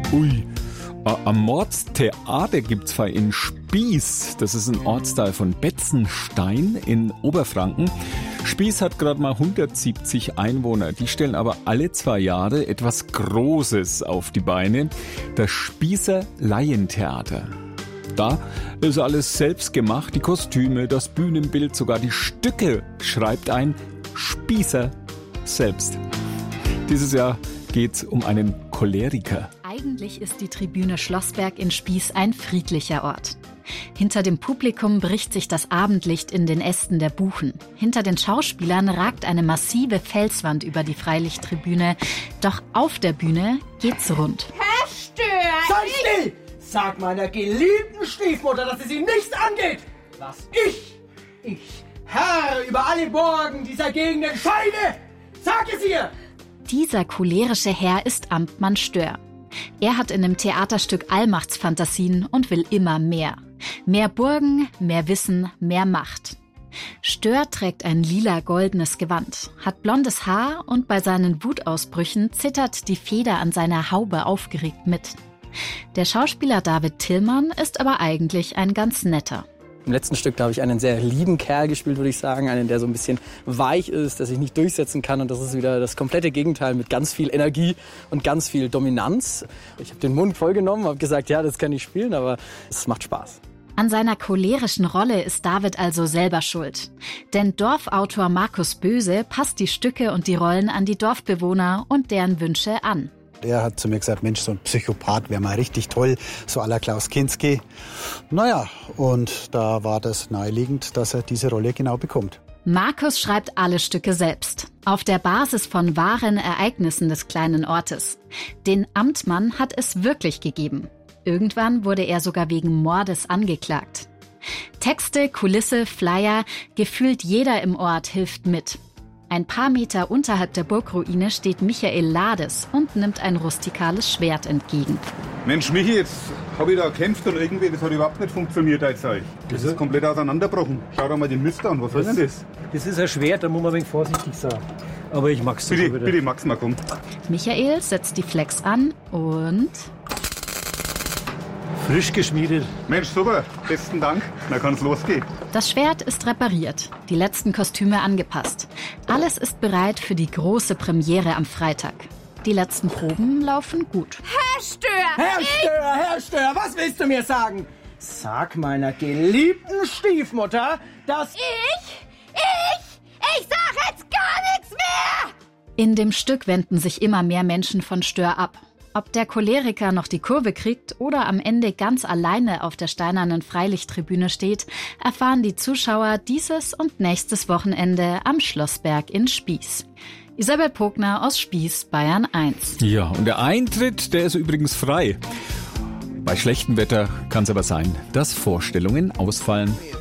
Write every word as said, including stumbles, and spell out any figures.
Ui, am Mordstheater gibt's zwar in Spieß, das ist ein Ortsteil von Betzenstein in Oberfranken. Spieß hat gerade mal hundertsiebzig Einwohner, die stellen aber alle zwei Jahre etwas Großes auf die Beine, das Spießer Laientheater. Da ist alles selbst gemacht, die Kostüme, das Bühnenbild, sogar die Stücke schreibt ein Spießer selbst. Dieses Jahr geht's um einen Choleriker. Eigentlich ist die Tribüne Schlossberg in Spieß ein friedlicher Ort. Hinter dem Publikum bricht sich das Abendlicht in den Ästen der Buchen. Hinter den Schauspielern ragt eine massive Felswand über die Freilichttribüne. Doch auf der Bühne geht's rund. Herr Stör! Sei still! Sag meiner geliebten Stiefmutter, dass es sie nichts angeht! Was ich, ich, Herr über alle Burgen dieser Gegend entscheide! Sag es ihr! Dieser cholerische Herr ist Amtmann Stör. Er hat in dem Theaterstück Allmachtsfantasien und will immer mehr. Mehr Burgen, mehr Wissen, mehr Macht. Stör trägt ein lila-goldenes Gewand, hat blondes Haar und bei seinen Wutausbrüchen zittert die Feder an seiner Haube aufgeregt mit. Der Schauspieler David Tillmann ist aber eigentlich ein ganz netter. Im letzten Stück, da habe ich einen sehr lieben Kerl gespielt, würde ich sagen. Einen, der so ein bisschen weich ist, der sich nicht durchsetzen kann. Und das ist wieder das komplette Gegenteil mit ganz viel Energie und ganz viel Dominanz. Ich habe den Mund vollgenommen, habe gesagt, ja, das kann ich spielen, aber es macht Spaß. An seiner cholerischen Rolle ist David also selber schuld. Denn Dorfautor Markus Böse passt die Stücke und die Rollen an die Dorfbewohner und deren Wünsche an. Er hat zu mir gesagt, Mensch, so ein Psychopath wäre mal richtig toll, so à la Klaus Kinski. Naja, und da war das naheliegend, dass er diese Rolle genau bekommt. Markus schreibt alle Stücke selbst, auf der Basis von wahren Ereignissen des kleinen Ortes. Den Amtmann hat es wirklich gegeben. Irgendwann wurde er sogar wegen Mordes angeklagt. Texte, Kulisse, Flyer, gefühlt jeder im Ort hilft mit. Ein paar Meter unterhalb der Burgruine steht Michael Lades und nimmt ein rustikales Schwert entgegen. Mensch, Michi, jetzt habe ich da gekämpft und irgendwie, das hat überhaupt nicht funktioniert, jetzt sag ich. Das ist komplett auseinandergebrochen. Schau dir mal den Mist an, was soll denn das? Das ist ein Schwert, da muss man ein wenig vorsichtig sein. Aber ich mag's bitte, wieder. Bitte, Max, mal komm. Michael setzt die Flex an und... Frisch geschmiedet. Mensch, super, besten Dank, dann kann's losgehen. Das Schwert ist repariert, die letzten Kostüme angepasst. Alles ist bereit für die große Premiere am Freitag. Die letzten Proben laufen gut. Herr Stör! Herr Stör, Herr Stör, was willst du mir sagen? Sag meiner geliebten Stiefmutter, dass... Ich? Ich? Ich sag jetzt gar nichts mehr! In dem Stück wenden sich immer mehr Menschen von Stör ab. Ob der Choleriker noch die Kurve kriegt oder am Ende ganz alleine auf der steinernen Freilichttribüne steht, erfahren die Zuschauer dieses und nächstes Wochenende am Schlossberg in Spieß. Isabel Pogner aus Spieß, Bayern eins. Ja, und der Eintritt, der ist übrigens frei. Bei schlechtem Wetter kann es aber sein, dass Vorstellungen ausfallen.